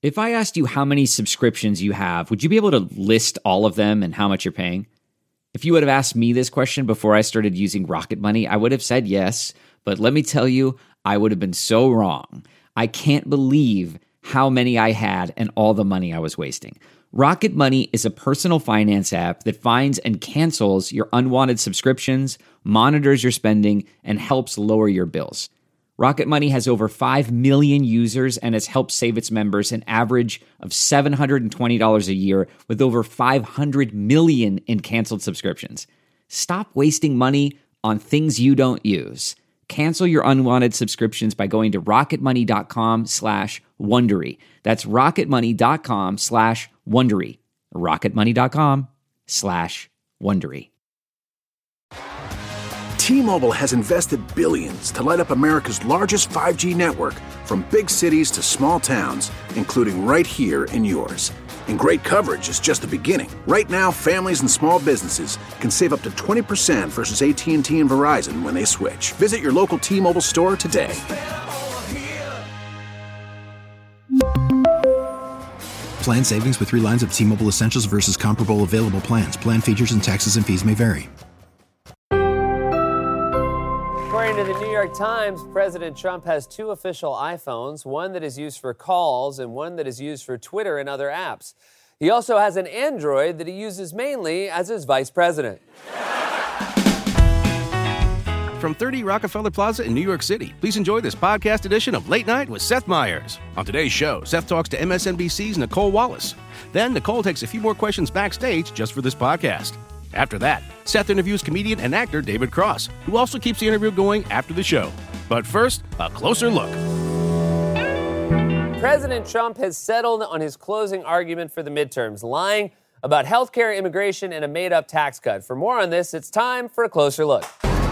If I asked you how many subscriptions you have, would you be able to list all of them and how much you're paying? If you would have asked me this question before I started using Rocket Money, I would have said yes, but let me tell you, I would have been so wrong. I can't believe how many I had and all the money I was wasting. Rocket Money is a personal finance app that finds and cancels your unwanted subscriptions, monitors your spending, and helps lower your bills. Rocket Money has over 5 million users and has helped save its members an average of $720 a year with over 500 million in canceled subscriptions. Stop wasting money on things you don't use. Cancel your unwanted subscriptions by going to rocketmoney.com/Wondery. That's rocketmoney.com/Wondery. rocketmoney.com/Wondery. T-Mobile has invested billions to light up America's largest 5G network, from big cities to small towns, including right here in yours. And great coverage is just the beginning. Right now, families and small businesses can save up to 20% versus AT&T and Verizon when they switch. Visit your local T-Mobile store today. Plan savings with 3 lines of T-Mobile Essentials versus comparable available plans. Plan features and taxes and fees may vary. According to the New York Times, President Trump has 2 official iPhones, one that is used for calls and one that is used for Twitter and other apps. He also has an Android that he uses mainly as his vice president. From 30 Rockefeller Plaza in New York City, please enjoy this podcast edition of Late Night with Seth Meyers. On today's show, Seth talks to MSNBC's Nicole Wallace. Then Nicole takes a few more questions backstage just for this podcast. After that, Seth interviews comedian and actor David Cross, who also keeps the interview going after the show. But first, a closer look. President Trump has settled on his closing argument for the midterms, lying about healthcare, immigration, and a made-up tax cut. For more on this, it's time for a closer look.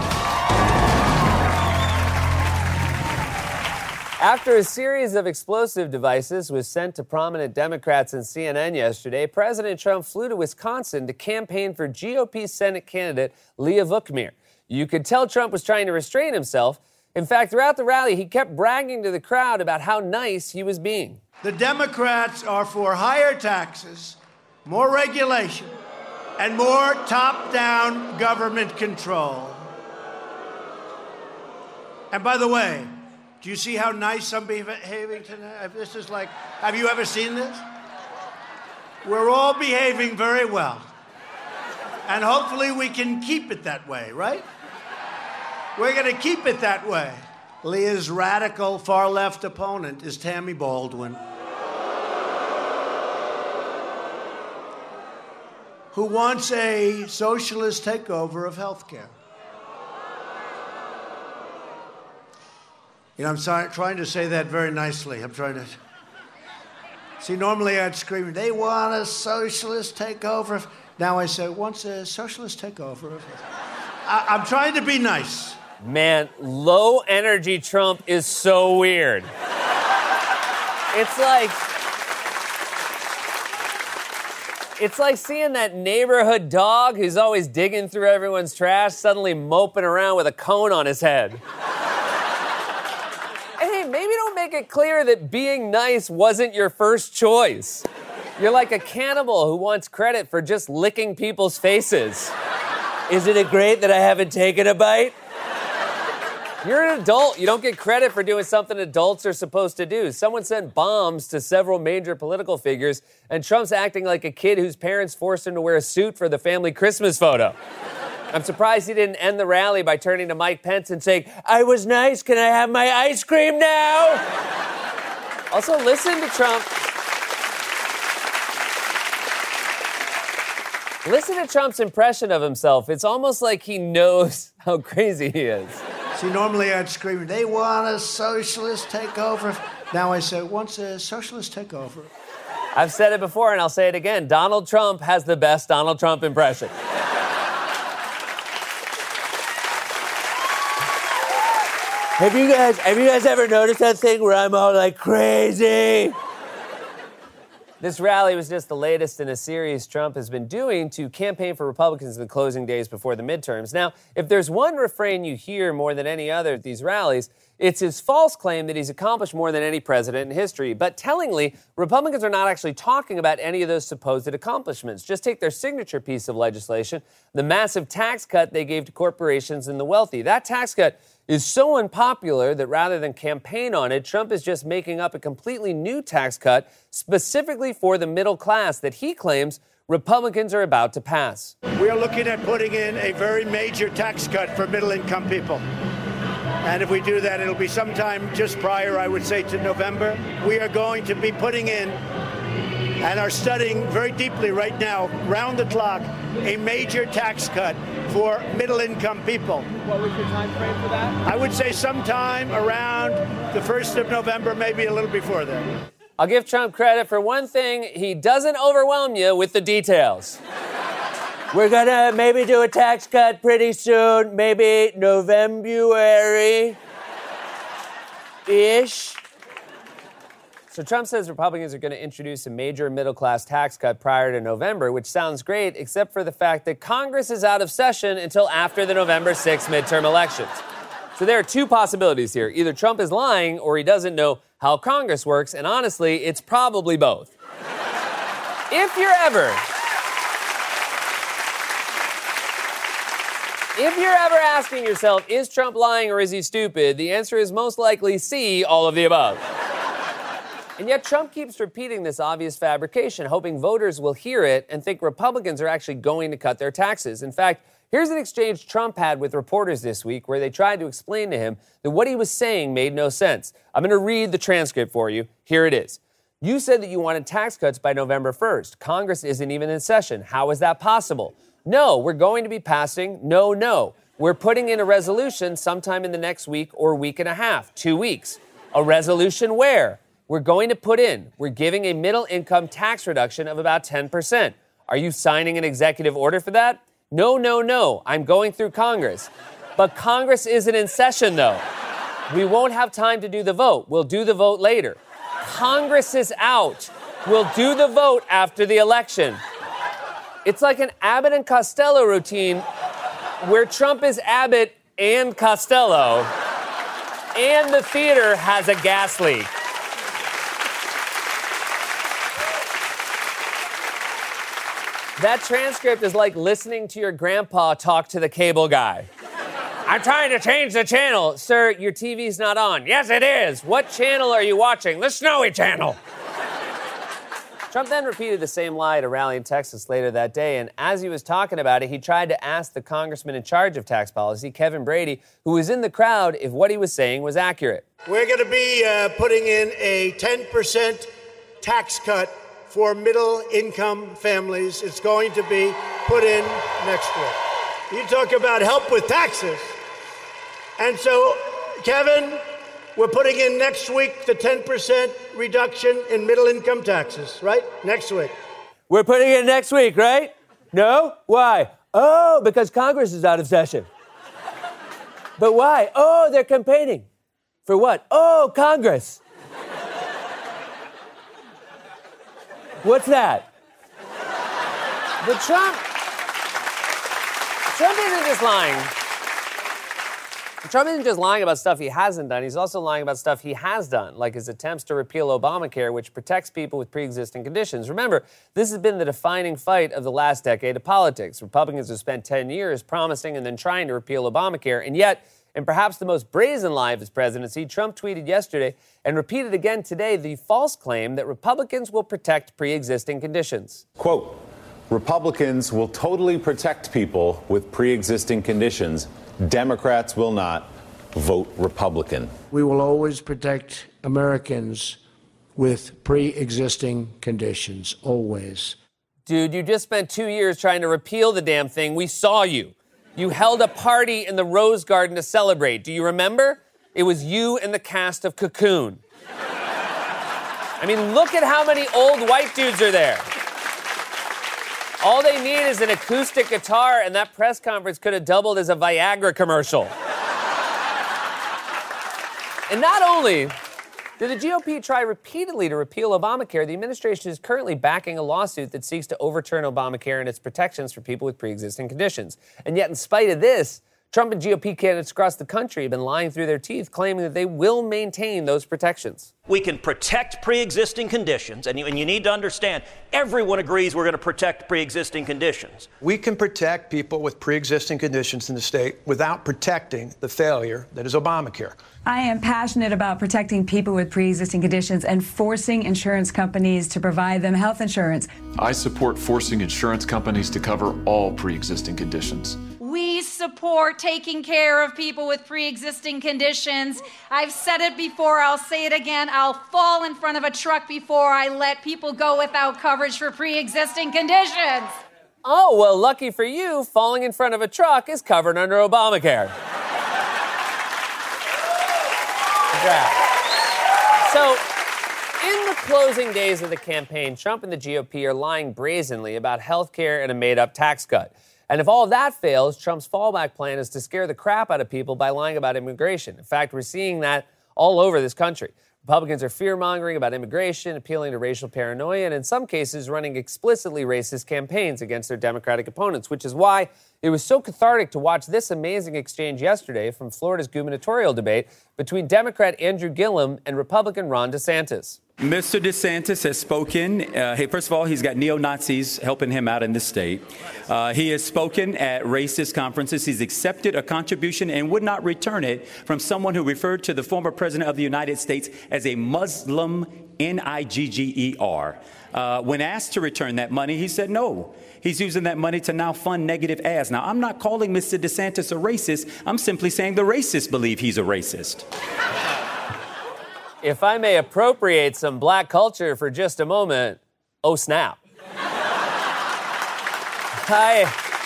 After a series of explosive devices was sent to prominent Democrats and CNN yesterday, President Trump flew to Wisconsin to campaign for GOP Senate candidate Leah Vukmir. You could tell Trump was trying to restrain himself. In fact, throughout the rally, he kept bragging to the crowd about how nice he was being. The Democrats are for higher taxes, more regulation, and more top-down government control. And by the way, do you see how nice I'm behaving tonight? This is like, have you ever seen this? We're all behaving very well. And hopefully we can keep it that way, right? We're going to keep it that way. Leah's radical far-left opponent is Tammy Baldwin, who wants a socialist takeover of health care. You know, I'm trying to say that very nicely. I'm trying to... See, normally I'd scream, they want a socialist takeover. Now I say, wants a socialist takeover. I'm trying to be nice. Man, low-energy Trump is so weird. It's like seeing that neighborhood dog who's always digging through everyone's trash suddenly moping around with a cone on his head. Maybe don't make it clear that being nice wasn't your first choice. You're like a cannibal who wants credit for just licking people's faces. Isn't it great that I haven't taken a bite? You're an adult. You don't get credit for doing something adults are supposed to do. Someone sent bombs to several major political figures, and Trump's acting like a kid whose parents forced him to wear a suit for the family Christmas photo. I'm surprised he didn't end the rally by turning to Mike Pence and saying, I was nice, can I have my ice cream now? Also, listen to Trump. Listen to Trump's impression of himself. It's almost like he knows how crazy he is. See, normally I'd scream, they want a socialist takeover. Now I say, wants a socialist takeover. I've said it before and I'll say it again. Donald Trump has the best Donald Trump impression. Have you guys ever noticed that thing where I'm all like crazy? This rally was just the latest in a series Trump has been doing to campaign for Republicans in the closing days before the midterms. Now, if there's one refrain you hear more than any other at these rallies, It's his false claim that he's accomplished more than any president in history. But tellingly, Republicans are not actually talking about any of those supposed accomplishments. Just take their signature piece of legislation, the massive tax cut they gave to corporations and the wealthy. That tax cut is so unpopular that rather than campaign on it, Trump is just making up a completely new tax cut specifically for the middle class that he claims Republicans are about to pass. We are looking at putting in a very major tax cut for middle-income people. And if we do that, it'll be sometime just prior, I would say, to November. We are going to be putting in and are studying very deeply right now, round the clock, a major tax cut for middle-income people. What was your time frame for that? I would say sometime around the 1st of November, maybe a little before that. I'll give Trump credit for one thing. He doesn't overwhelm you with the details. We're going to maybe do a tax cut pretty soon, maybe November-ish. So Trump says Republicans are going to introduce a major middle-class tax cut prior to November, which sounds great, except for the fact that Congress is out of session until after the November 6th midterm elections. So there are two possibilities here. Either Trump is lying or he doesn't know how Congress works, and honestly, it's probably both. If you're ever asking yourself, is Trump lying or is he stupid? The answer is most likely C, all of the above. And yet Trump keeps repeating this obvious fabrication, hoping voters will hear it and think Republicans are actually going to cut their taxes. In fact, here's an exchange Trump had with reporters this week where they tried to explain to him that what he was saying made no sense. I'm going to read the transcript for you. Here it is. You said that you wanted tax cuts by November 1st. Congress isn't even in session. How is that possible? No, we're going to be passing. No. We're putting in a resolution sometime in the next week or week and a half, 2 weeks. A resolution where? We're giving a middle-income tax reduction of about 10%. Are you signing an executive order for that? No. I'm going through Congress. But Congress isn't in session, though. We won't have time to do the vote. We'll do the vote later. Congress is out. We'll do the vote after the election. It's like an Abbott and Costello routine where Trump is Abbott and Costello, and the theater has a gas leak. That transcript is like listening to your grandpa talk to the cable guy. I'm trying to change the channel. Sir, your TV's not on. Yes, it is. What channel are you watching? The Snowy Channel. Trump then repeated the same lie at a rally in Texas later that day, and as he was talking about it, he tried to ask the congressman in charge of tax policy, Kevin Brady, who was in the crowd, if what he was saying was accurate. We're going to be putting in a 10% tax cut for middle-income families. It's going to be put in next week. You talk about help with taxes. And so, Kevin, we're putting in next week the 10% reduction in middle-income taxes, right? Next week. We're putting it next week, right? No? Why? Oh, because Congress is out of session. But why? Oh, they're campaigning. For what? Oh, Congress. What's that? But Trump isn't just lying. Trump isn't just lying about stuff he hasn't done. He's also lying about stuff he has done, like his attempts to repeal Obamacare, which protects people with pre-existing conditions. Remember, this has been the defining fight of the last decade of politics. Republicans have spent 10 years promising and then trying to repeal Obamacare, and yet, in perhaps the most brazen lie of his presidency, Trump tweeted yesterday and repeated again today the false claim that Republicans will protect pre-existing conditions. Quote, Republicans will totally protect people with pre-existing conditions. Democrats will not. Vote Republican. We will always protect Americans with pre-existing conditions, always. Dude, you just spent 2 years trying to repeal the damn thing. We saw you. You held a party in the Rose Garden to celebrate. Do you remember? It was you and the cast of Cocoon. I mean, look at how many old white dudes are there. All they need is an acoustic guitar, and that press conference could have doubled as a Viagra commercial. And not only did the GOP try repeatedly to repeal Obamacare, the administration is currently backing a lawsuit that seeks to overturn Obamacare and its protections for people with pre-existing conditions. And yet, in spite of this, Trump and GOP candidates across the country have been lying through their teeth, claiming that they will maintain those protections. We can protect pre-existing conditions, and you need to understand, everyone agrees we're going to protect pre-existing conditions. We can protect people with pre-existing conditions in the state without protecting the failure that is Obamacare. I am passionate about protecting people with pre-existing conditions and forcing insurance companies to provide them health insurance. I support forcing insurance companies to cover all pre-existing conditions. We support taking care of people with pre-existing conditions. I've said it before, I'll say it again. I'll fall in front of a truck before I let people go without coverage for pre-existing conditions. Oh, well, lucky for you, falling in front of a truck is covered under Obamacare. So, in the closing days of the campaign, Trump and the GOP are lying brazenly about health care and a made-up tax cut. And if all of that fails, Trump's fallback plan is to scare the crap out of people by lying about immigration. In fact, we're seeing that all over this country. Republicans are fear-mongering about immigration, appealing to racial paranoia, and in some cases running explicitly racist campaigns against their Democratic opponents, which is why it was so cathartic to watch this amazing exchange yesterday from Florida's gubernatorial debate between Democrat Andrew Gillum and Republican Ron DeSantis. Mr. DeSantis has spoken. First of all, he's got neo-Nazis helping him out in the state. He has spoken at racist conferences. He's accepted a contribution and would not return it from someone who referred to the former president of the United States as a Muslim, Nigger. When asked to return that money, he said no. He's using that money to now fund negative ads. Now, I'm not calling Mr. DeSantis a racist. I'm simply saying the racists believe he's a racist. If I may appropriate some black culture for just a moment, oh snap. I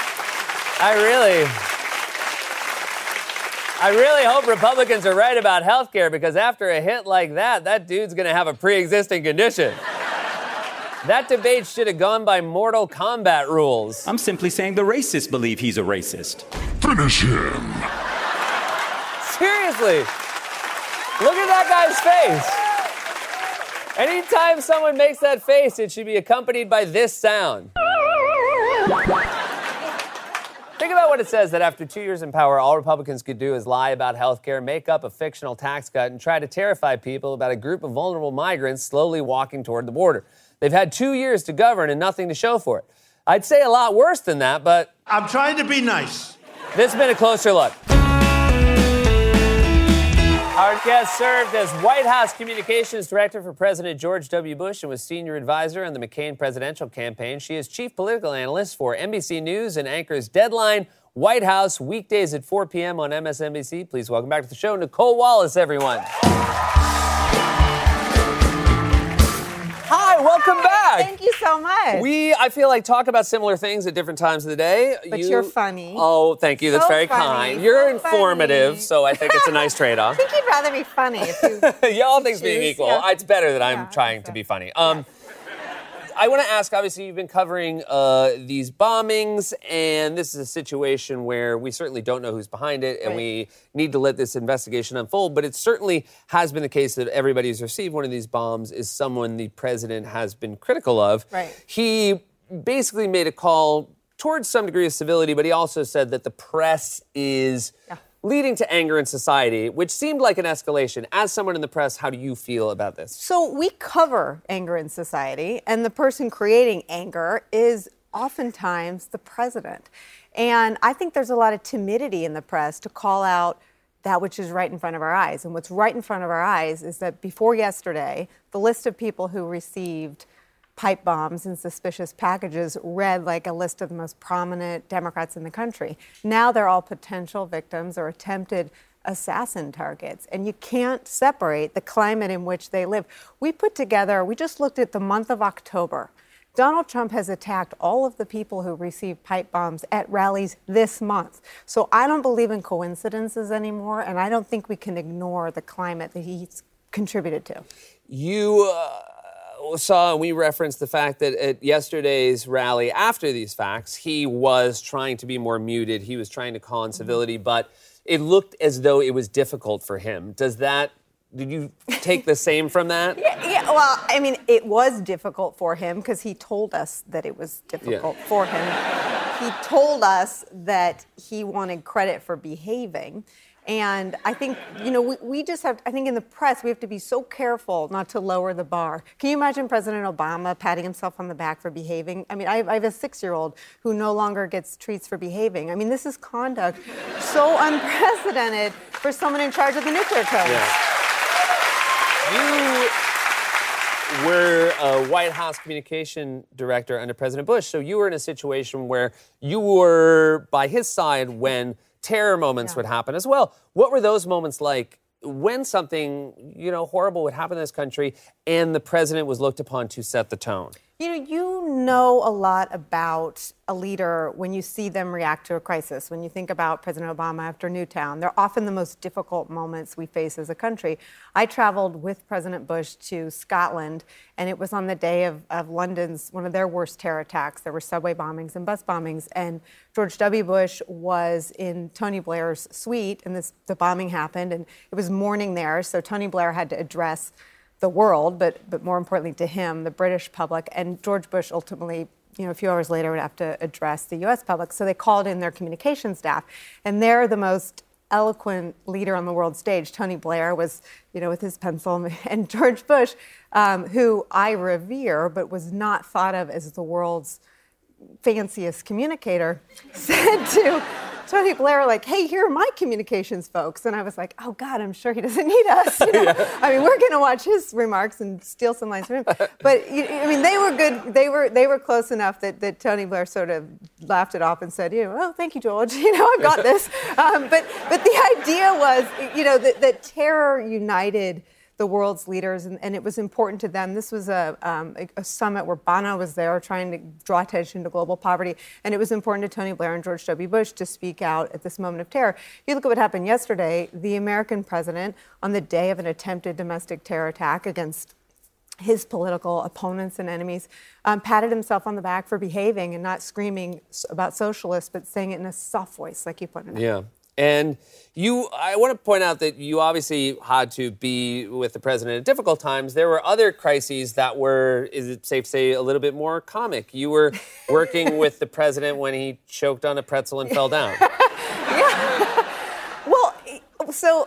really hope Republicans are right about health care, because after a hit like that dude's going to have a pre-existing condition. That debate should have gone by Mortal Kombat rules. I'm simply saying the racists believe he's a racist. Finish him. Seriously. Look at that guy's face. Anytime someone makes that face, it should be accompanied by this sound. Think about what it says that after 2 years in power, all Republicans could do is lie about health care, make up a fictional tax cut, and try to terrify people about a group of vulnerable migrants slowly walking toward the border. They've had 2 years to govern and nothing to show for it. I'd say a lot worse than that, but... I'm trying to be nice. This has been a closer look. Our guest served as White House Communications Director for President George W. Bush and was senior advisor on the McCain presidential campaign. She is chief political analyst for NBC News and anchors Deadline White House weekdays at 4 p.m. on MSNBC. Please welcome back to the show, Nicolle Wallace, everyone. Hi, welcome back. Thank you so much. I feel like, talk about similar things at different times of the day. But you're funny. Oh, thank you. That's very kind. You're informative, so I think it's a nice trade-off. I think you'd rather be funny if you yeah, all things being equal. Yeah. It's better that I'm trying to be funny. I want to ask, obviously, you've been covering these bombings, and this is a situation where we certainly don't know who's behind it, and we need to let this investigation unfold. But it certainly has been the case that everybody who's received one of these bombs is someone the president has been critical of. Right. He basically made a call towards some degree of civility, but he also said that the press is... leading to anger in society, which seemed like an escalation. As someone in the press, how do you feel about this? So we cover anger in society, and the person creating anger is oftentimes the president. And I think there's a lot of timidity in the press to call out that which is right in front of our eyes. And what's right in front of our eyes is that before yesterday, the list of people who received pipe bombs and suspicious packages read like a list of the most prominent Democrats in the country. Now they're all potential victims or attempted assassin targets. And you can't separate the climate in which they live. We just looked at the month of October. Donald Trump has attacked all of the people who received pipe bombs at rallies this month. So I don't believe in coincidences anymore, and I don't think we can ignore the climate that he's contributed to. You saw, and we referenced the fact that at yesterday's rally, after these facts, he was trying to be more muted. He was trying to call on civility, but it looked as though it was difficult for him. Did you take the same from that? Yeah, well, I mean, it was difficult for him because he told us that it was difficult for him. he told us that he wanted credit for behaving. And I think, we just have, I think in the press, we have to be so careful not to lower the bar. Can you imagine President Obama patting himself on the back for behaving? I mean, I have a 6-year-old who no longer gets treats for behaving. I mean, this is conduct so unprecedented for someone in charge of the nuclear code. Yeah. You were a White House communication director under President Bush, so you were in a situation where you were by his side when terror moments would happen as well. What were those moments like when something, horrible would happen in this country and the president was looked upon to set the tone? You know a lot about a leader when you see them react to a crisis. When you think about President Obama after Newtown, they're often the most difficult moments we face as a country. I traveled with President Bush to Scotland, and it was on the day of London's, one of their worst terror attacks. There were subway bombings and bus bombings, and George W. Bush was in Tony Blair's suite, and the bombing happened, and it was morning there, so Tony Blair had to address the world, but more importantly to him, the British public, and George Bush ultimately, a few hours later would have to address the U.S. public. So they called in their communications staff, and they're the most eloquent leader on the world stage. Tony Blair was, with his pencil, and George Bush, who I revere, but was not thought of as the world's fanciest communicator, said to Tony Blair, hey, here are my communications folks. And I was like, oh, God, I'm sure he doesn't need us. Yeah. I mean, we're going to watch his remarks and steal some lines from him. But, they were good. They were close enough that Tony Blair sort of laughed it off and said, oh, thank you, George. I've got this. But the idea was, that terror united the world's leaders, and it was important to them. This was a summit where Bono was there trying to draw attention to global poverty, and it was important to Tony Blair and George W. Bush to speak out at this moment of terror. You look at what happened yesterday, the American president, on the day of an attempted domestic terror attack against his political opponents and enemies, patted himself on the back for behaving and not screaming about socialists, but saying it in a soft voice, like you pointed out. Yeah. And I want to point out that you obviously had to be with the president at difficult times. There were other crises that were, is it safe to say, a little bit more comic. You were working with the president when he choked on a pretzel and fell down. Yeah. Well, so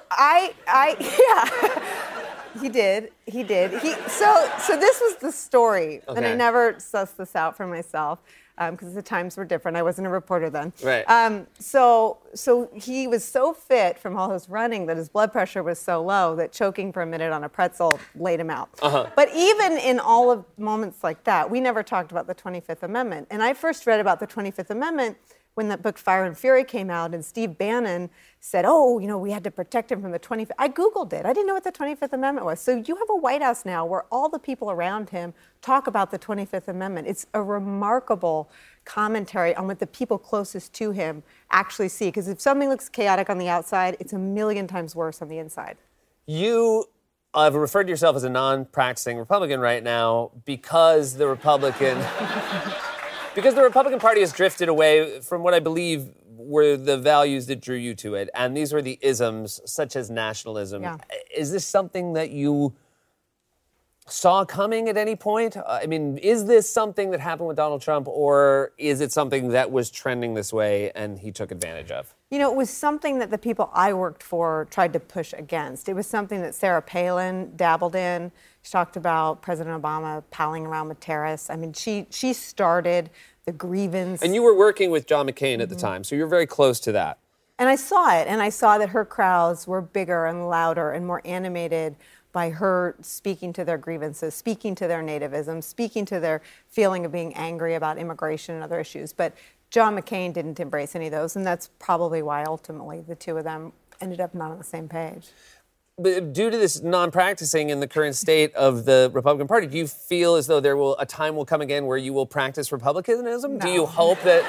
he did. So this was the story, and I never sussed this out for myself. Because the times were different. I wasn't a reporter then. Right. So he was so fit from all his running that his blood pressure was so low that choking for a minute on a pretzel laid him out. Uh-huh. But even in all of moments like that, we never talked about the 25th Amendment. And I first read about the 25th Amendment when that book Fire and Fury came out, and Steve Bannon said, we had to protect him from the 25th. I Googled it. I didn't know what the 25th Amendment was. So you have a White House now where all the people around him talk about the 25th Amendment. It's a remarkable commentary on what the people closest to him actually see. Because if something looks chaotic on the outside, it's a million times worse on the inside. You have referred to yourself as a non-practicing Republican right now because the Republican Party has drifted away from what I believe were the values that drew you to it. And these were the isms, such as nationalism. Yeah. Is this something that you saw coming at any point? Is this something that happened with Donald Trump, or is it something that was trending this way and he took advantage of? It was something that the people I worked for tried to push against. It was something that Sarah Palin dabbled in. She talked about President Obama palling around with terrorists. She started the grievance. And you were working with John McCain at the time, so you're very close to that. And I saw it, and I saw that her crowds were bigger and louder and more animated by her speaking to their grievances, speaking to their nativism, speaking to their feeling of being angry about immigration and other issues. But John McCain didn't embrace any of those, and that's probably why ultimately the two of them ended up not on the same page. But due to this non-practicing in the current state of the Republican Party, do you feel as though a time will come again where you will practice republicanism? No. Do you hope that...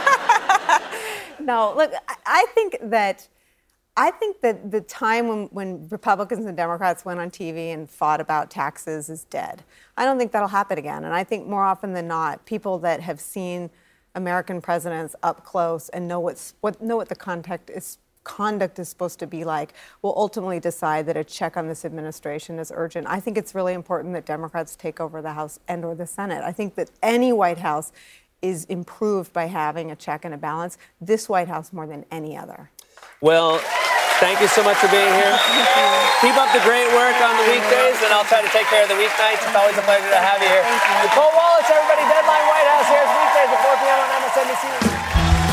No, look, I think that the time when Republicans and Democrats went on TV and fought about taxes is dead. I don't think that'll happen again. And I think more often than not, people that have seen American presidents up close and know what the conduct is supposed to be like will ultimately decide that a check on this administration is urgent. I think it's really important that Democrats take over the House and or the Senate. I think that any White House is improved by having a check and a balance. This White House more than any other. Well, thank you so much for being here. Keep up the great work on the weekdays, and I'll try to take care of the weeknights. It's always a pleasure to have you here. Nicole Wallace, everybody, Deadline White House here weekdays at 4 p.m. on MSNBC.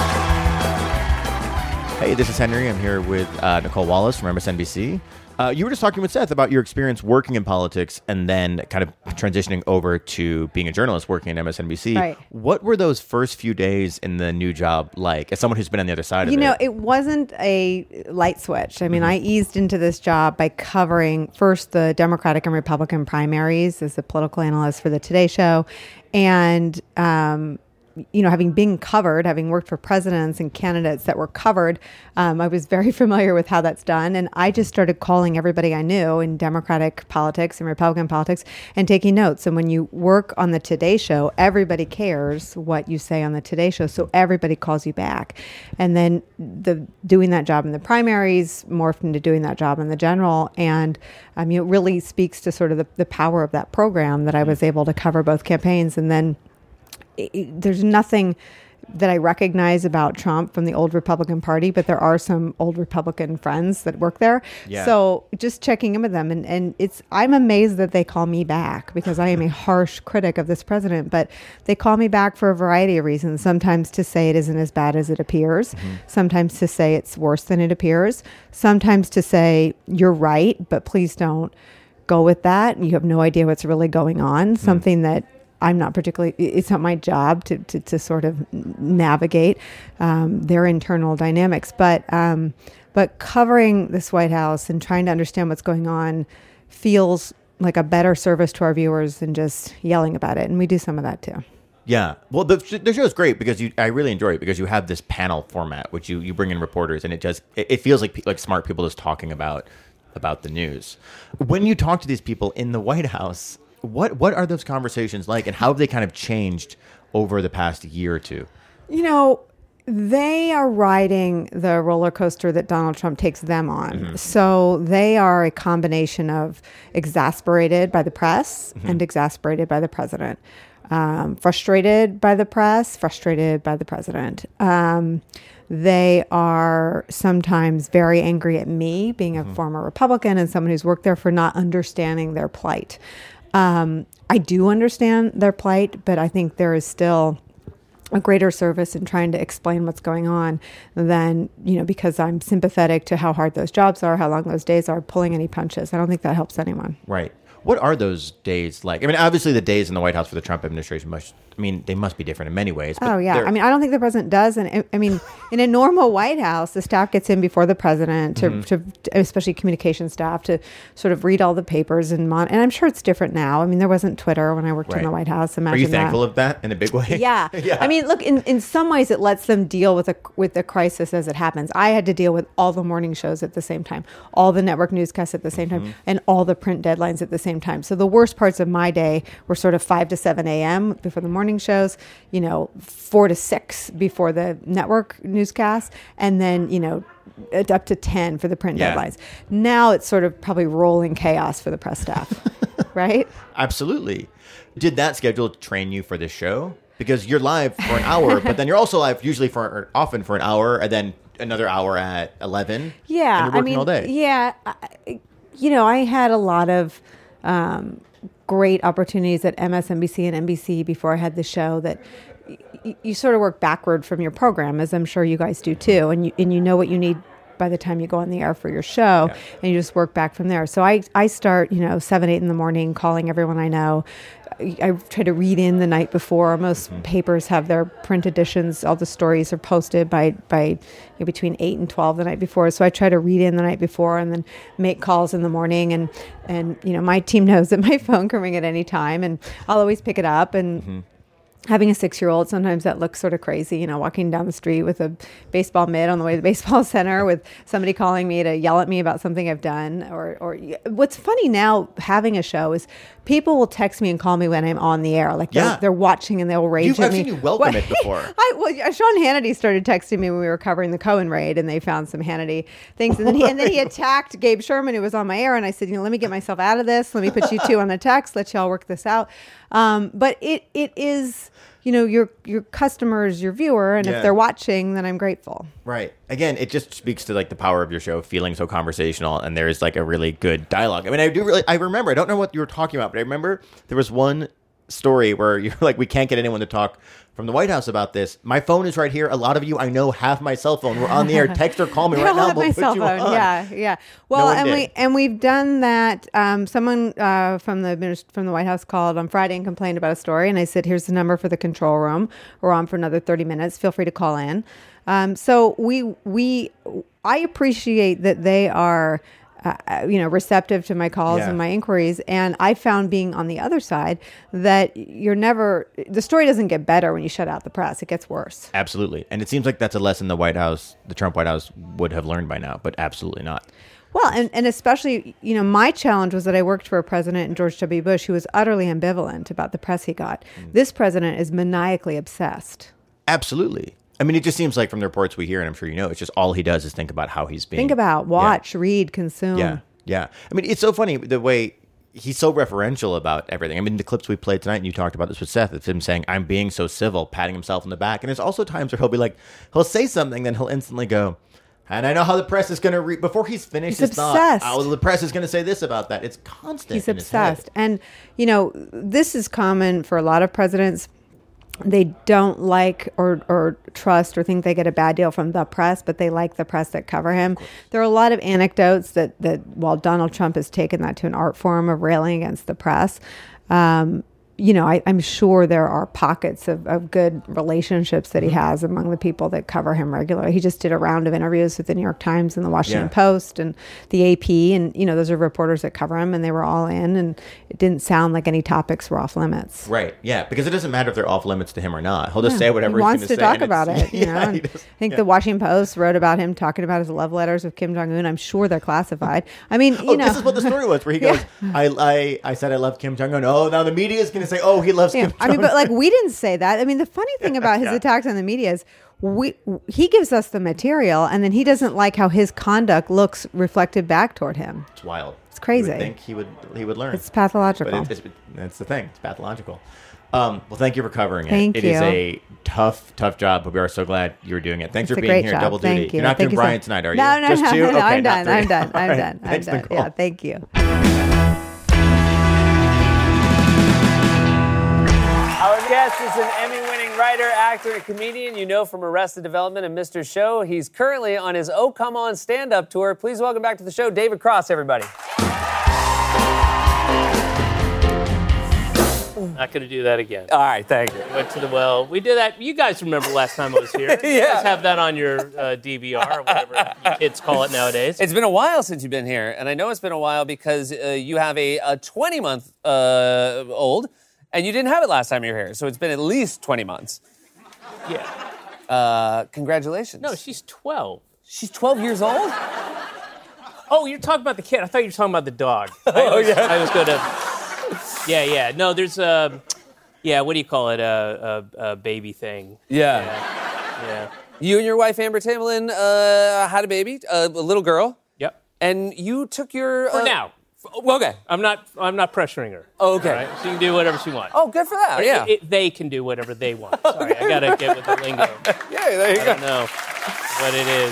Hey, this is Henry. I'm here with Nicole Wallace from MSNBC. You were just talking with Seth about your experience working in politics and then kind of transitioning over to being a journalist working at MSNBC. Right. What were those first few days in the new job like, as someone who's been on the other side of it? You know, it wasn't a light switch. I mean, I eased into this job by covering first the Democratic and Republican primaries as a political analyst for the Today Show. And, you know, having worked for presidents and candidates that were covered, I was very familiar with how that's done. And I just started calling everybody I knew in Democratic politics and Republican politics and taking notes. And when you work on the Today Show, everybody cares what you say on the Today Show. So everybody calls you back. And then doing that job in the primaries morphed into doing that job in the general. And it really speaks to sort of the power of that program that I was able to cover both campaigns. And then there's nothing that I recognize about Trump from the old Republican Party, but there are some old Republican friends that work there. Yeah. So just checking in with them. And I'm amazed that they call me back because I am a harsh critic of this president, but they call me back for a variety of reasons. Sometimes to say it isn't as bad as it appears. Mm-hmm. Sometimes to say it's worse than it appears. Sometimes to say you're right, but please don't go with that. You have no idea what's really going on. Mm-hmm. Something that it's not my job to sort of navigate their internal dynamics. But covering this White House and trying to understand what's going on feels like a better service to our viewers than just yelling about it. And we do some of that too. Yeah. Well, the show is great because I really enjoy it because you have this panel format, which you bring in reporters, and it feels like smart people just talking about the news. When you talk to these people in the White House, what are those conversations like, and how have they kind of changed over the past year or two? You know, they are riding the roller coaster that Donald Trump takes them on. Mm-hmm. So they are a combination of exasperated by the press and exasperated by the president. Frustrated by the press, frustrated by the president. They are sometimes very angry at me, being a former Republican and someone who's worked there, for not understanding their plight. I do understand their plight, but I think there is still a greater service in trying to explain what's going on than, because I'm sympathetic to how hard those jobs are, how long those days are, pulling any punches. I don't think that helps anyone. Right. What are those days like? I mean, obviously the days in the White House for the Trump administration they must be different in many ways. Oh, yeah. I don't think the president does. And in a normal White House, the staff gets in before the president, to especially communication staff, to sort of read all the papers and I'm sure it's different now. There wasn't Twitter when I worked in the White House. Imagine Are you thankful of that in a big way? Yeah. Yeah. Look, in some ways it lets them deal with the crisis as it happens. I had to deal with all the morning shows at the same time, all the network newscasts at the same time, and all the print deadlines at the same time. So the worst parts of my day were sort of 5 to 7 a.m. before the morning shows, 4 to 6 before the network newscast, and then, up to 10 for the print deadlines. Now it's sort of probably rolling chaos for the press staff, right? Absolutely. Did that schedule train you for this show? Because you're live for an hour, but then you're also live usually often for an hour, and then another hour at 11. Yeah. And you're working all day. Yeah. I had a lot of great opportunities at MSNBC and NBC before I had the show that you sort of work backward from your program, as I'm sure you guys do too. And you know what you need by the time you go on the air for your show, and you just work back from there. So I start, 7, 8 in the morning, calling everyone I know. I try to read in the night before. Most papers have their print editions. All the stories are posted by between 8 and 12 the night before. So I try to read in the night before and then make calls in the morning. And my team knows that my phone can ring at any time, and I'll always pick it up. And having a 6-year-old, sometimes that looks sort of crazy, walking down the street with a baseball mitt on the way to the baseball center with somebody calling me to yell at me about something I've done. Or what's funny now, having a show, is people will text me and call me when I'm on the air. Like they're watching and they'll rage at me. I've seen you welcome it before. Sean Hannity started texting me when we were covering the Cohen raid, and they found some Hannity things. And then he attacked Gabe Sherman, who was on my air. And I said, let me get myself out of this. Let me put you two on a text. Let y'all work this out. But it is... that's, your customer's your viewer, and Yeah. if they're watching, then I'm grateful. Right. Again, it just speaks to like the power of your show feeling so conversational, and there is like a really good dialogue. I mean, I remember, I don't know what you were talking about, but I remember there was one story where you're like, we can't get anyone to talk from the White House about this. My phone is right here. A lot of you I know have my cell phone. We're on the air. Text or call me right now. Have my cell phone. Yeah. Well, and we've done that. Someone from the White House called on Friday and complained about a story, and I said, "Here's the number for the control room. We're on for another 30 minutes. Feel free to call in." So I appreciate that they are. Receptive to my calls and my inquiries. And I found, being on the other side, that the story doesn't get better when you shut out the press. It gets worse. Absolutely. And it seems like that's a lesson the Trump White House would have learned by now, but absolutely not. Well, and especially, my challenge was that I worked for a president in George W. Bush who was utterly ambivalent about the press he got. This president is maniacally obsessed. Absolutely. I mean, it just seems like from the reports we hear, and I'm sure it's just all he does is think about how he's being. Think about, watch, read, consume. Yeah. I mean, it's so funny the way he's so referential about everything. I mean, the clips we played tonight, and you talked about this with Seth, it's him saying, "I'm being so civil," patting himself on the back. And there's also times where he'll say something, then he'll instantly go, "And I know how the press is going to read," before he's finished his thought. "Oh, the press is going to say this about that." It's constant. He's obsessed. And, this is common for a lot of presidents. They don't like or trust or think they get a bad deal from the press, but they like the press that cover him. There are a lot of anecdotes that while Donald Trump has taken that to an art form of railing against the press, I'm sure there are pockets of good relationships that he has among the people that cover him regularly. He just did a round of interviews with the New York Times and the Washington Post and the AP, and those are reporters that cover him, and they were all in, and it didn't sound like any topics were off limits. Right. Yeah, because it doesn't matter if they're off limits to him or not. He'll just say whatever he wants he's to going to say. talk about it. I think the Washington Post wrote about him talking about his love letters with Kim Jong-un. I'm sure they're classified. I mean, this is what the story was, where he goes, I said I love Kim Jong-un. Oh, now the media is going to say, oh, he loves Kim Jong-un. I mean, but we didn't say that. I mean, the funny thing about his attacks on the media is he gives us the material, and then he doesn't like how his conduct looks reflected back toward him. It's wild. It's crazy. You would think he would learn. It's pathological. But that's the thing. It's pathological. Well, thank you for covering it. Thank you. It is a tough job, but we are so glad you're doing it. Thanks for being here. Job. Double duty. Thank you. You're not doing Brian tonight, are you? No, Just two? No, okay, I'm done. I'm done. Thanks, Nicole. Yeah, thank you. Our guest is an Emmy-winning writer, actor, and comedian you know from Arrested Development and Mr. Show. He's currently on his Oh Come On stand-up tour. Please welcome back to the show, David Cross, everybody. Not going to do that again. All right, thank you. Went to the well. We did that. You guys remember last time I was here. Yeah. You guys have that on your DVR or whatever you kids call it nowadays. It's been a while since you've been here, and I know it's been a while because you have a 20-month old, and you didn't have it last time you were here, so it's been at least 20 months. Yeah. Congratulations. No, she's 12. She's 12 years old? Oh, you're talking about the kid. I thought you were talking about the dog. I was going to... Yeah. No, there's what do you call it? A baby thing. Yeah. You and your wife, Amber Tamblyn, had a baby, a little girl. Yep. And you took your... For now. Okay. I'm not pressuring her. Oh, okay. Right? She can do whatever she wants. Oh, good for that, yeah. They can do whatever they want. Sorry, I got to get with the lingo. Yeah, there you go. I don't know what it is.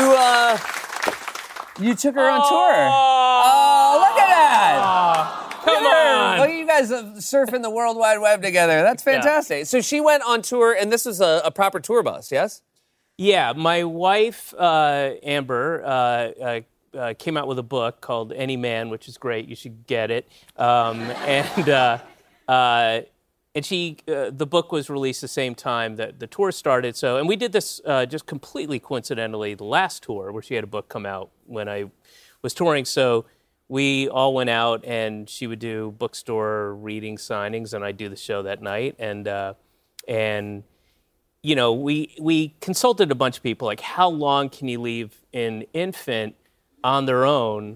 You took her on tour. Oh, look at that. Come on. Look at you guys surfing the World Wide Web together. That's fantastic. Yeah. So she went on tour, and this was a proper tour bus, yes? Yeah. My wife, Amber, came out with a book called Any Man, which is great. You should get it. And she, the book was released the same time that the tour started. So, and we did this just completely coincidentally the last tour where she had a book come out when I was touring. So we all went out, and she would do bookstore reading signings, and I'd do the show that night. And you know, we consulted a bunch of people, like, how long can you leave an infant on their own?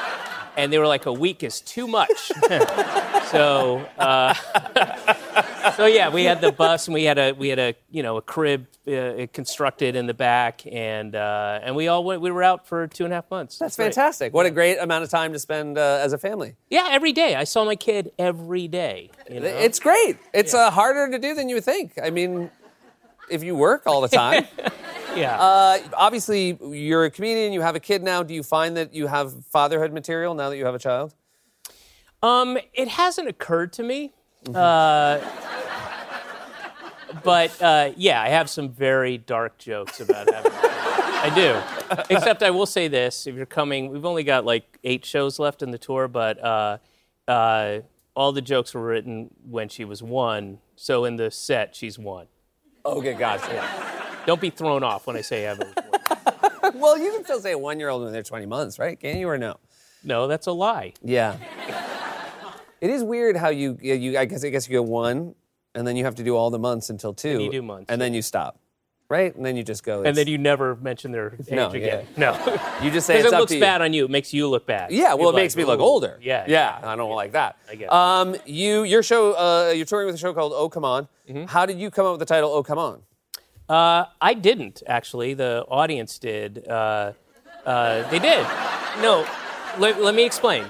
And they were like, a week is too much. So So yeah, we had the bus, and we had a a crib constructed in the back, and we all went. We were out for 2.5 months. That's fantastic. What a great amount of time to spend as a family. Yeah, every day. I saw my kid every day. You know? It's great. It's harder to do than you would think. I mean, if you work all the time. Yeah. Obviously, you're a comedian. You have a kid now. Do you find that you have fatherhood material now that you have a child? It hasn't occurred to me. Mm-hmm. But I have some very dark jokes about having a kid. I do. Except I will say this. If you're coming, we've only got like 8 shows left in the tour, but all the jokes were written when she was 1. So in the set, she's 1. Okay, gotcha. Yeah. Don't be thrown off when I say I have a Well, you can still say a 1-year-old when they're 20 months, right? Can you or no? No, that's a lie. Yeah. It is weird how you I guess you go 1, and then you have to do all the months until 2. And you do months. And then you stop, right? And then you just go. And then you never mention their age again. Yeah. No. You just say it's because it up looks to you. bad on you. It makes you look bad. Yeah, well, You're it makes me look older. Yeah. Yeah, I don't like that. I guess. Your show, you're touring with a show called Oh Come On. Mm-hmm. How did you come up with the title Oh Come On? I didn't, actually. The audience did. They did. No, let me explain.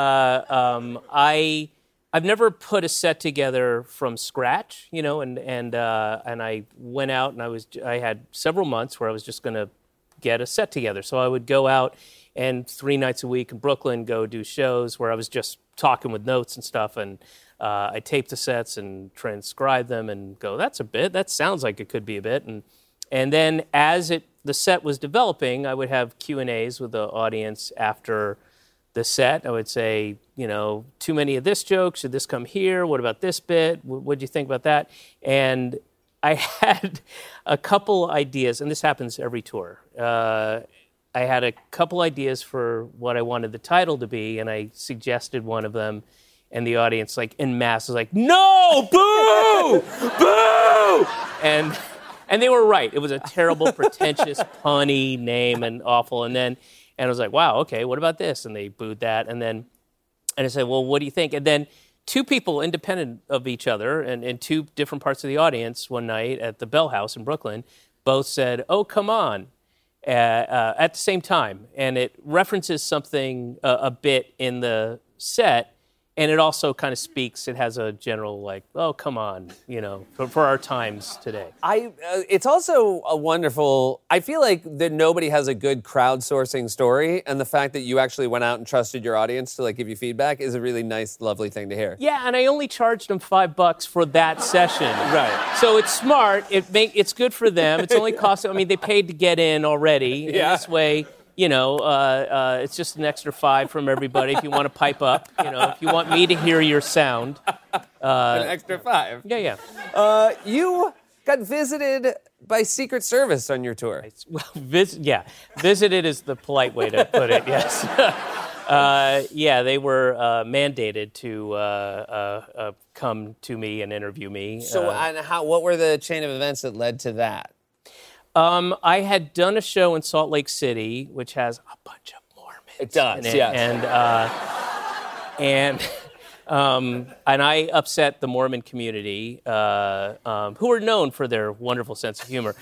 I've never put a set together from scratch, and I went out and I had several months where I was just going to get a set together. So I would go out and 3 nights a week in Brooklyn go do shows where I was just talking with notes and stuff, and I taped the sets and transcribed them and go, that's a bit, that sounds like it could be a bit. And then as the set was developing, I would have Q&As with the audience after the set. I would say, too many of this joke, should this come here? What about this bit? What do you think about that? And I had a couple ideas, and this happens every tour. I had a couple ideas for what I wanted the title to be, and I suggested one of them. And the audience, en masse, was like, no, boo, boo! And they were right. It was a terrible, pretentious, punny name and awful. And I was like, wow, okay, what about this? And they booed that. And I said, well, what do you think? And then 2 people independent of each other and in 2 different parts of the audience one night at the Bell House in Brooklyn both said, oh, come on, at the same time. And it references something a bit in the set. And it also kind of speaks, it has a general oh, come on, for our times today. It's also a wonderful, I feel like that nobody has a good crowdsourcing story, and the fact that you actually went out and trusted your audience to give you feedback is a really nice, lovely thing to hear. Yeah, and I only charged them $5 for that session. Right. So it's smart, it's good for them, it's only they paid to get in already. Yeah. In this way, it's just an extra $5 from everybody if you want to pipe up. If you want me to hear your sound. An extra $5. Yeah. You got visited by Secret Service on your tour. Well, visited is the polite way to put it. Yes. They were mandated to come to me and interview me. So, what were the chain of events that led to that? I had done a show in Salt Lake City, which has a bunch of Mormons. It does, yes. And I upset the Mormon community, who are known for their wonderful sense of humor.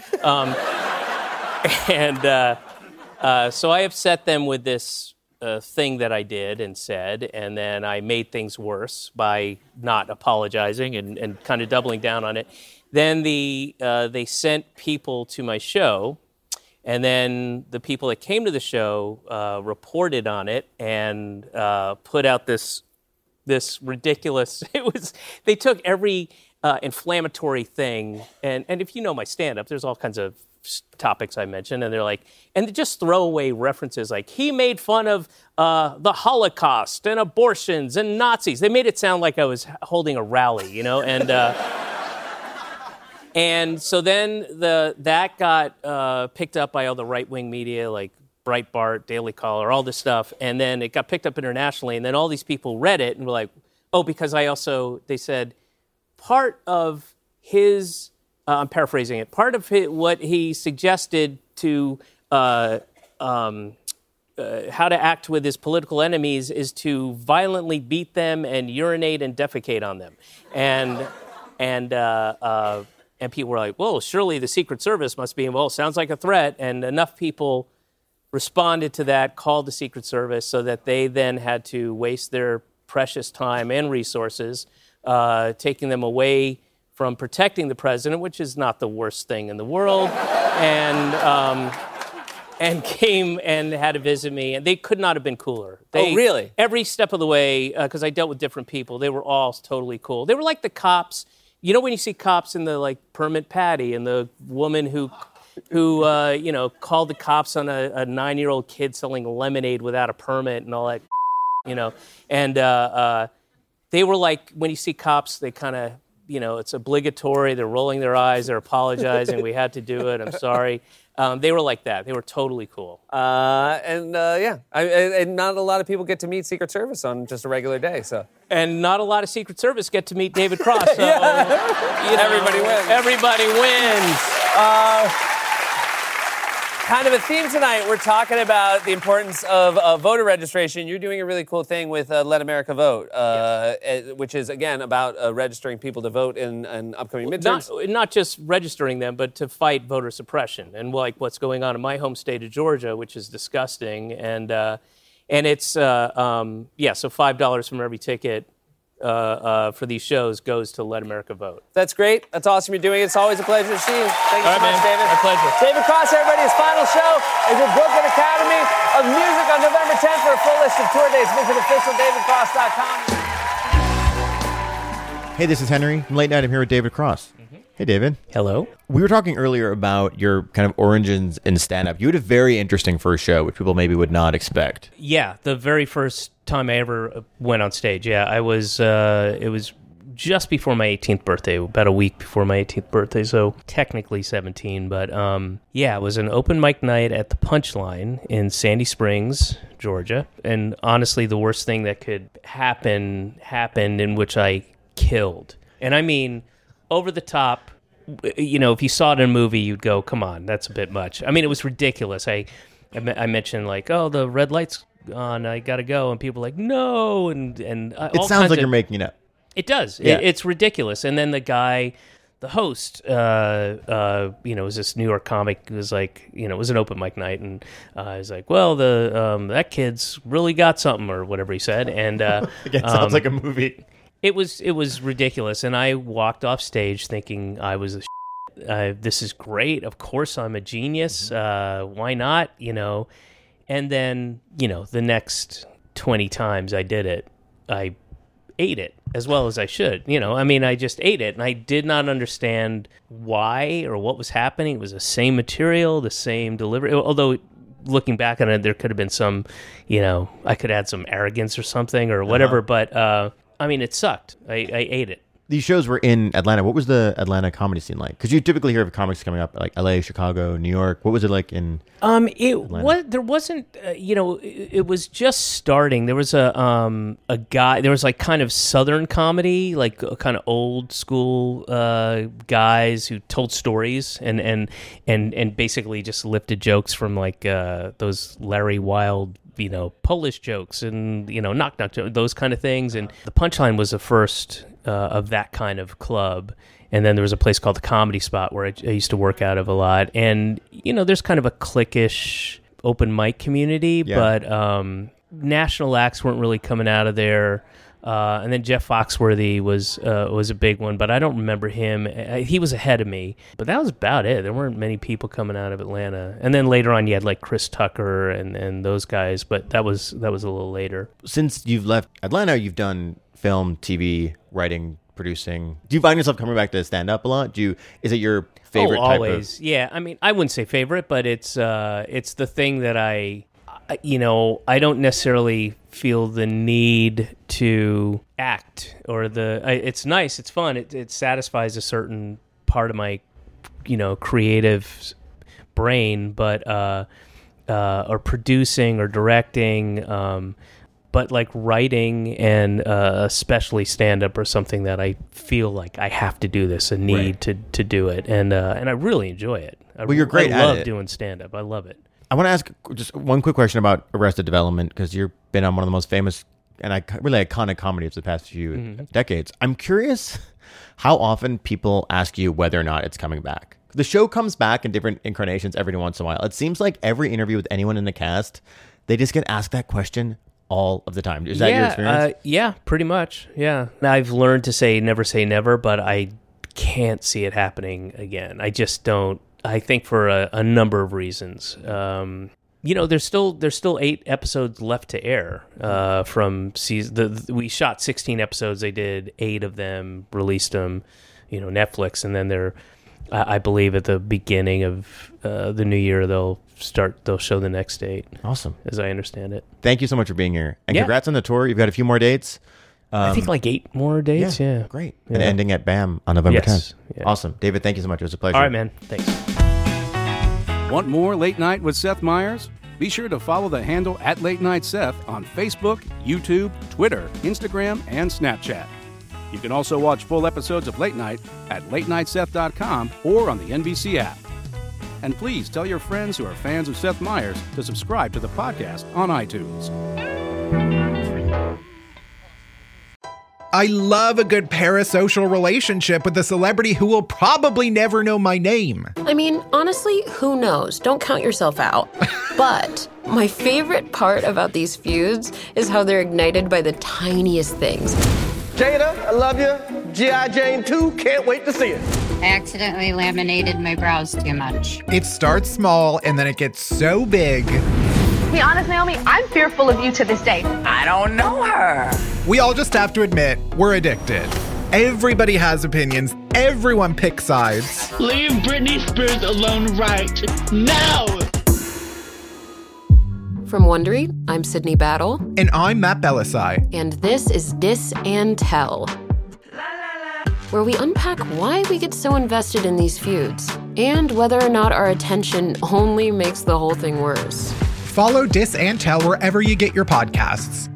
So I upset them with this thing that I did and said, and then I made things worse by not apologizing and kind of doubling down on it. Then they sent people to my show, and then the people that came to the show reported on it and put out this ridiculous. They took every inflammatory thing, and if you know my stand-up, there's all kinds of topics I mentioned, and they're and they just throw away references he made fun of the Holocaust and abortions and Nazis. They made it sound like I was holding a rally, and. And so then that got picked up by all the right-wing media like Breitbart, Daily Caller, all this stuff. And then it got picked up internationally. And then all these people read it and were like, oh, because they said, part of his, I'm paraphrasing it, part of what he suggested to how to act with his political enemies is to violently beat them and urinate and defecate on them. And people were like, well, surely the Secret Service must be, well, sounds like a threat. And enough people responded to that, called the Secret Service, so that they then had to waste their precious time and resources, taking them away from protecting the president, which is not the worst thing in the world, and came and had to visit me. And they could not have been cooler. Oh, really? Every step of the way, because I dealt with different people, they were all totally cool. They were like the cops. You know when you see cops in the, like, Permit Patty and the woman who called the cops on a 9-year-old kid selling lemonade without a permit and all that, and they were like, when you see cops, they kind of, it's obligatory. They're rolling their eyes. They're apologizing. We had to do it. I'm sorry. They were like that. They were totally cool. And not a lot of people get to meet Secret Service on just a regular day. So, and not a lot of Secret Service get to meet David Cross. So, everybody wins. Everybody wins. Kind of a theme tonight. We're talking about the importance of voter registration. You're doing a really cool thing with Let America Vote, which is, again, about registering people to vote in upcoming midterms. Not just registering them, but to fight voter suppression and like what's going on in my home state of Georgia, which is disgusting. And it's so $5 from every ticket for these shows goes to Let America Vote. That's great. That's awesome you're doing it. It's always a pleasure to see you. Thank you so much, David. My pleasure. David Cross, everybody. His final show is at Brooklyn Academy of Music on November 10th. For a full list of tour dates, visit officialdavidcross.com. Hey, this is Henry from Late Night. I'm here with David Cross. Hey, David. Hello. We were talking earlier about your kind of origins in stand-up. You had a very interesting first show, which people maybe would not expect. Yeah, the very first time I ever went on stage. Yeah, I was. It was just before my 18th birthday, about a week before my 18th birthday, so technically 17. But it was an open mic night at the Punchline in Sandy Springs, Georgia. And honestly, the worst thing that could happen happened, in which I killed. And I mean, over the top. If you saw it in a movie, you'd go, come on, that's a bit much. I mean, it was ridiculous. I mentioned, like, oh, the red light's on, I gotta go. And people were like, no. And it sounds like you're making it up. It does. Yeah. It's ridiculous. And then the host, was this New York comic who was like, it was an open mic night. And I was like, well, that kid's really got something, or whatever he said. And it sounds like a movie. It was ridiculous, and I walked off stage thinking I was this is great. Of course, I'm a genius. Why not? And then the next 20 times I did it, I ate it as well as I should. I just ate it, and I did not understand why or what was happening. It was the same material, the same delivery. Although, looking back on it, there could have been some, I could add some arrogance or something or whatever, but. It sucked. I ate it. These shows were in Atlanta. What was the Atlanta comedy scene like? Because you typically hear of comics coming up like LA, Chicago, New York. What was it like in Atlanta? There wasn't, it was just starting. There was a guy, there was like kind of Southern comedy, like kind of old school guys who told stories and basically just lifted jokes from like those Larry Wilde Polish jokes and, knock jokes, those kind of things. And the Punchline was the first of that kind of club. And then there was a place called the Comedy Spot where I used to work out of a lot. And, there's kind of a cliquish open mic community, but national acts weren't really coming out of there. And then Jeff Foxworthy was a big one, but I don't remember him. He was ahead of me, but that was about it. There weren't many people coming out of Atlanta. And then later on, you had like Chris Tucker and those guys, but that was a little later. Since you've left Atlanta, you've done film, TV, writing, producing. Do you find yourself coming back to stand up a lot? Is it your favorite? Always. Yeah. I wouldn't say favorite, but it's the thing that I don't necessarily feel the need to act it's nice, it's fun, it satisfies a certain part of my, creative brain, but or producing or directing, but like writing and especially stand-up or something that I feel like I have to do this and need to do it, and I really enjoy it. You're great at it. I love doing stand-up. I love it. I want to ask just one quick question about Arrested Development, because you've been on one of the most famous really iconic comedy of the past few decades. I'm curious how often people ask you whether or not it's coming back. The show comes back in different incarnations every once in a while. It seems like every interview with anyone in the cast, they just get asked that question all of the time. Is that your experience? Yeah, pretty much. Yeah. I've learned to say never, but I can't see it happening again. I just don't. I think for a number of reasons. There's still 8 episodes left to air from season. We shot 16 episodes. They did 8 of them, released them, Netflix, and then they're, I believe, at the beginning of the new year they'll show the next date. Awesome, as I understand it. Thank you so much for being here, and congrats on the tour. You've got a few more dates. I think like 8 more dates. Yeah. Great. Yeah. And ending at BAM on November 10th. Yeah. Awesome, David. Thank you so much. It was a pleasure. All right, man. Thanks. Want more Late Night with Seth Meyers? Be sure to follow the handle @LateNightSeth on Facebook, YouTube, Twitter, Instagram, and Snapchat. You can also watch full episodes of Late Night at LateNightSeth.com or on the NBC app. And please tell your friends who are fans of Seth Meyers to subscribe to the podcast on iTunes. I love a good parasocial relationship with a celebrity who will probably never know my name. I mean, honestly, who knows? Don't count yourself out. But my favorite part about these feuds is how they're ignited by the tiniest things. Jada, I love you. G.I. Jane 2, can't wait to see it. I accidentally laminated my brows too much. It starts small and then it gets so big. To be honest, Naomi, I'm fearful of you to this day. I don't know her. We all just have to admit, we're addicted. Everybody has opinions. Everyone picks sides. Leave Britney Spears alone right now. From Wondery, I'm Sydney Battle. And I'm Matt Belisai. And this is Dis and Tell, where we unpack why we get so invested in these feuds and whether or not our attention only makes the whole thing worse. Follow Dis and Tell wherever you get your podcasts.